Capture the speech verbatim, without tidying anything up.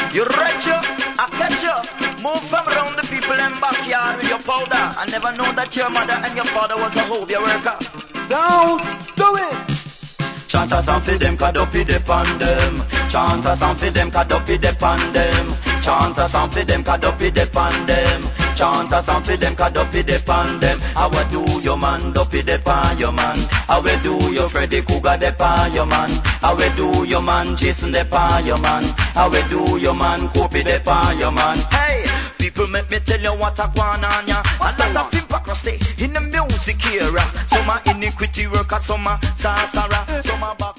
You reach you, I catch you. Move from around the people in backyard with your powder. I never know that your mother and your father was a hobby worker. Don't do it. Chant a song for them, kadopi depend them. Chant a song for them, kadopi depend them. Chant a song for them, kadopi depend them. Chant a song for them, kadopi depend them. How we do your man, dopi depend your man. How we do your Freddy Cougar depend your man. How we do your man, Jason depend your man. How we do your man, Kofi depend your man. Hey, people make me tell you what I want on ya. A lot of hypocrisy in the music era. Some are iniquity workers, some are sorcerer, some are back.